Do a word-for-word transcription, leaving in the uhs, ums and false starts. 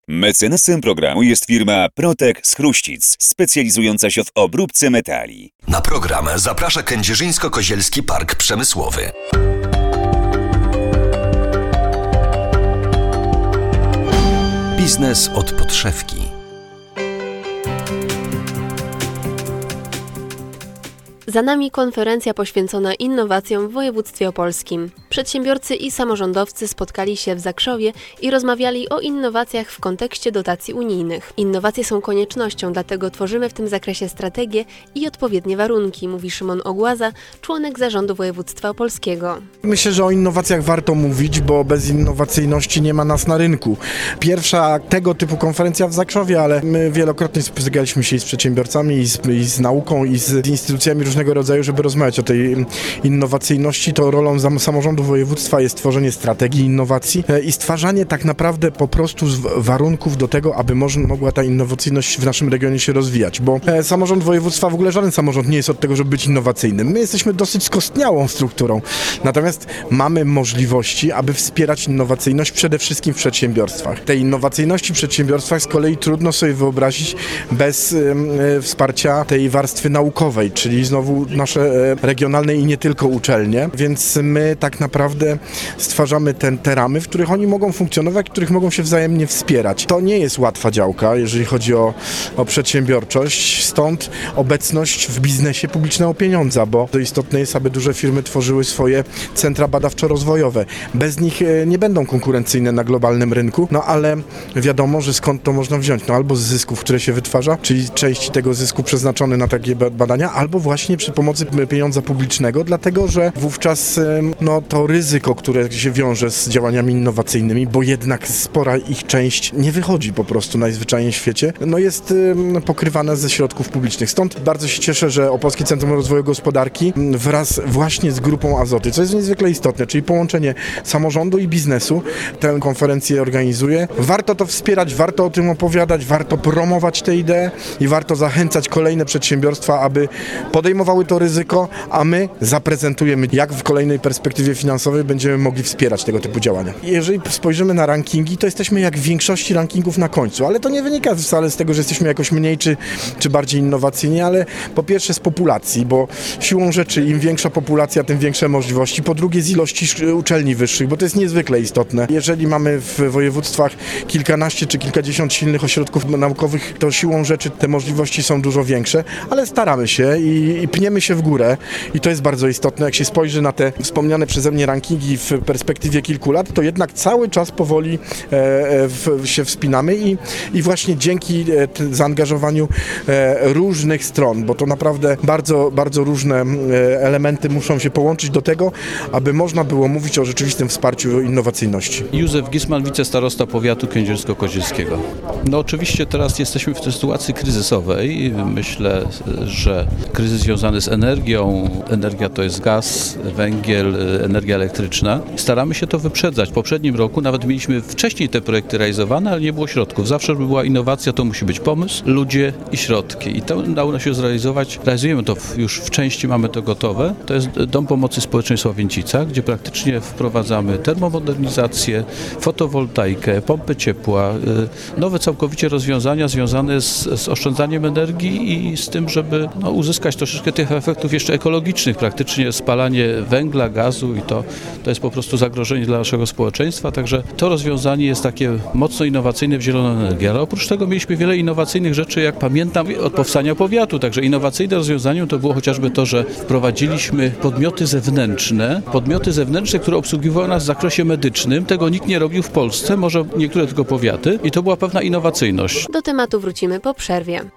Mecenasem programu jest firma Protek z Chruścic, specjalizująca się w obróbce metali. Na program zaprasza Kędzierzyńsko-Kozielski Park Przemysłowy. Biznes od podszewki. Za nami konferencja poświęcona innowacjom w województwie opolskim. Przedsiębiorcy i samorządowcy spotkali się w Zakrzowie i rozmawiali o innowacjach w kontekście dotacji unijnych. Innowacje są koniecznością, dlatego tworzymy w tym zakresie strategię i odpowiednie warunki, mówi Szymon Ogłaza, członek zarządu województwa opolskiego. Myślę, że o innowacjach warto mówić, bo bez innowacyjności nie ma nas na rynku. Pierwsza tego typu konferencja w Zakrzowie, ale my wielokrotnie spotykaliśmy się i z przedsiębiorcami, i z, i z nauką, i z instytucjami różnego rodzaju, żeby rozmawiać o tej innowacyjności. To rolą samorządu województwa jest tworzenie strategii innowacji i stwarzanie tak naprawdę po prostu warunków do tego, aby można, mogła ta innowacyjność w naszym regionie się rozwijać, bo samorząd województwa, w ogóle żaden samorząd nie jest od tego, żeby być innowacyjnym. My jesteśmy dosyć skostniałą strukturą, natomiast mamy możliwości, aby wspierać innowacyjność przede wszystkim w przedsiębiorstwach. Tej innowacyjności w przedsiębiorstwach z kolei trudno sobie wyobrazić bez e, wsparcia tej warstwy naukowej, czyli znowu nasze regionalne i nie tylko uczelnie, więc my tak naprawdę stwarzamy ten, te ramy, w których oni mogą funkcjonować, w których mogą się wzajemnie wspierać. To nie jest łatwa działka, jeżeli chodzi o, o przedsiębiorczość, stąd obecność w biznesie publicznego pieniądza, bo to istotne jest, aby duże firmy tworzyły swoje centra badawczo-rozwojowe. Bez nich nie będą konkurencyjne na globalnym rynku, no ale wiadomo, że skąd to można wziąć? No albo z zysków, które się wytwarza, czyli części tego zysku przeznaczone na takie badania, albo właśnie przy pomocy pieniądza publicznego, dlatego że wówczas no, to ryzyko, które się wiąże z działaniami innowacyjnymi, bo jednak spora ich część nie wychodzi po prostu najzwyczajniej w świecie, no jest pokrywana ze środków publicznych. Stąd bardzo się cieszę, że Opolskie Centrum Rozwoju Gospodarki wraz właśnie z Grupą Azoty, co jest niezwykle istotne, czyli połączenie samorządu i biznesu, tę konferencję organizuje. Warto to wspierać, warto o tym opowiadać, warto promować te idee i warto zachęcać kolejne przedsiębiorstwa, aby podejmowały to ryzyko, a my zaprezentujemy, jak w kolejnej perspektywie finansowej będziemy mogli wspierać tego typu działania. Jeżeli spojrzymy na rankingi, to jesteśmy jak w większości rankingów na końcu, ale to nie wynika wcale z tego, że jesteśmy jakoś mniej czy, czy bardziej innowacyjni, ale po pierwsze z populacji, bo siłą rzeczy im większa populacja, tym większe możliwości, po drugie z ilości uczelni wyższych, bo to jest niezwykle istotne. Jeżeli mamy w województwach kilkanaście czy kilkadziesiąt silnych ośrodków naukowych, to siłą rzeczy te możliwości są dużo większe, ale staramy się i, i pniemy się w górę i to jest bardzo istotne. Jak się spojrzy na te wspomniane przeze mnie rankingi w perspektywie kilku lat, to jednak cały czas powoli e, w, się wspinamy i, i właśnie dzięki e, t, zaangażowaniu e, różnych stron, bo to naprawdę bardzo, bardzo różne e, elementy muszą się połączyć do tego, aby można było mówić o rzeczywistym wsparciu innowacyjności. Józef Gisman, wicestarosta powiatu kędzierzyńsko-kozielskiego. No oczywiście teraz jesteśmy w tej sytuacji kryzysowej. Myślę, że kryzys związany z energią, energia to jest gaz, węgiel, energia elektryczna. Staramy się to wyprzedzać. W poprzednim roku nawet mieliśmy wcześniej te projekty realizowane, ale nie było środków. Zawsze, żeby była innowacja, to musi być pomysł, ludzie i środki. I to udało nam się zrealizować. Realizujemy to już w części, mamy to gotowe. To jest Dom Pomocy Społecznej Sławiencica, gdzie praktycznie wprowadzamy termomodernizację, fotowoltaikę, pompy ciepła, nowe całkowicie rozwiązania związane z, z oszczędzaniem energii i z tym, żeby no, uzyskać troszeczkę tych efektów jeszcze ekologicznych, praktycznie spalanie węgla, gazu i to, to jest po prostu zagrożenie dla naszego społeczeństwa, także to rozwiązanie jest takie mocno innowacyjne w zieloną energię, ale oprócz tego mieliśmy wiele innowacyjnych rzeczy, jak pamiętam, od powstania powiatu, także innowacyjne rozwiązaniem to było chociażby to, że wprowadziliśmy podmioty zewnętrzne, podmioty zewnętrzne, które obsługiwały nas w zakresie medycznym, tego nikt nie robił w Polsce, może niektóre tylko powiaty i to była pewna innowacyjność. Do tematu wrócimy po przerwie.